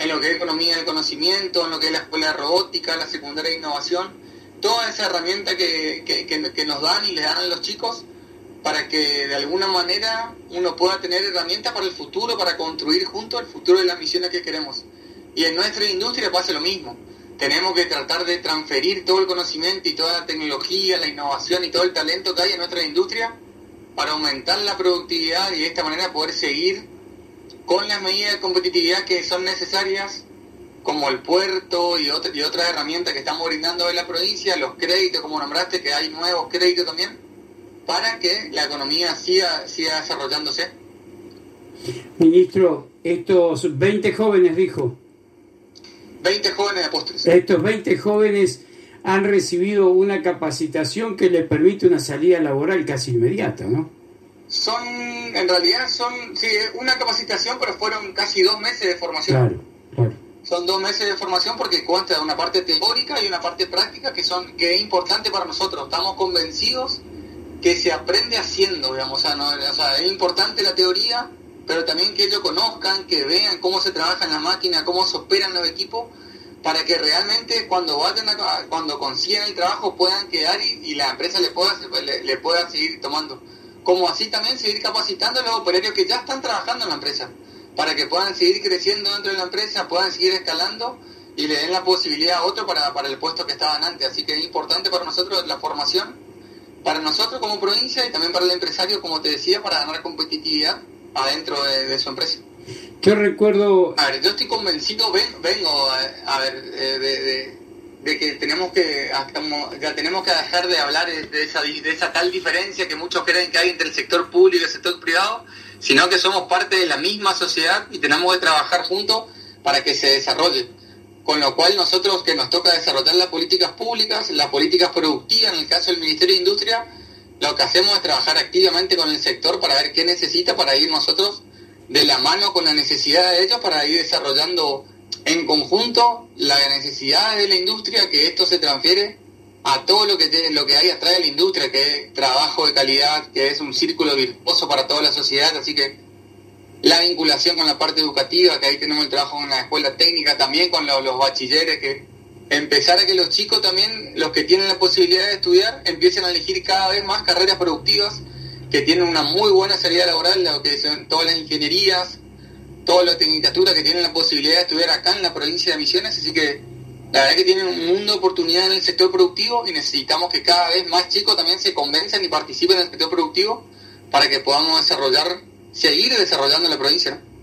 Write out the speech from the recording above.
en lo que es economía del conocimiento, en lo que es la escuela de robótica, la secundaria de innovación, toda esa herramienta que nos dan y le dan a los chicos para que de alguna manera uno pueda tener herramientas para el futuro, para construir juntos el futuro de las misiones que queremos. Y en nuestra industria pasa lo mismo. Tenemos que tratar de transferir todo el conocimiento y toda la tecnología, la innovación y todo el talento que hay en nuestra industria para aumentar la productividad y de esta manera poder seguir con las medidas de competitividad que son necesarias, como el puerto y otras herramientas que estamos brindando en la provincia, los créditos, como nombraste, que hay nuevos créditos también, para que la economía siga desarrollándose. Ministro, estos 20 jóvenes, dijo. 20 jóvenes de Postres. Estos 20 jóvenes han recibido una capacitación que les permite una salida laboral casi inmediata, ¿no? En realidad son una capacitación, pero fueron casi 2 meses de formación. Claro. Son 2 meses de formación porque consta de una parte teórica y una parte práctica que es importante para nosotros. Estamos convencidos que se aprende haciendo, digamos. O sea, es importante la teoría, pero también que ellos conozcan, que vean cómo se trabaja en la máquina, cómo se operan los equipos, para que realmente cuando consigan el trabajo puedan quedar y la empresa le pueda seguir tomando. Como así también seguir capacitando a los operarios que ya están trabajando en la empresa, para que puedan seguir creciendo dentro de la empresa, puedan seguir escalando y le den la posibilidad a otro para el puesto que estaban antes. Así que es importante para nosotros la formación, para nosotros como provincia y también para el empresario, como te decía, para ganar competitividad adentro de su empresa. Yo recuerdo... A ver, yo estoy convencido, vengo de que tenemos que dejar de hablar de esa tal diferencia que muchos creen que hay entre el sector público y el sector privado, sino que somos parte de la misma sociedad y tenemos que trabajar juntos para que se desarrolle. Con lo cual nosotros que nos toca desarrollar las políticas públicas, las políticas productivas, en el caso del Ministerio de Industria, lo que hacemos es trabajar activamente con el sector para ver qué necesita, para ir nosotros de la mano con la necesidad de ellos, para ir desarrollando en conjunto las necesidades de la industria, que esto se transfiere a todo lo que hay atrás de la industria, que es trabajo de calidad, que es un círculo virtuoso para toda la sociedad. Así que la vinculación con la parte educativa, que ahí tenemos el trabajo en la escuela técnica, también con los bachilleres, que empezar a que los chicos también, los que tienen la posibilidad de estudiar, empiecen a elegir cada vez más carreras productivas que tienen una muy buena salida laboral, lo que son todas las ingenierías, toda la tecnicatura que tienen la posibilidad de estudiar acá en la provincia de Misiones. Así que la verdad que tienen un mundo de oportunidad en el sector productivo y necesitamos que cada vez más chicos también se convenzan y participen en el sector productivo para que podamos seguir desarrollando la provincia, ¿no?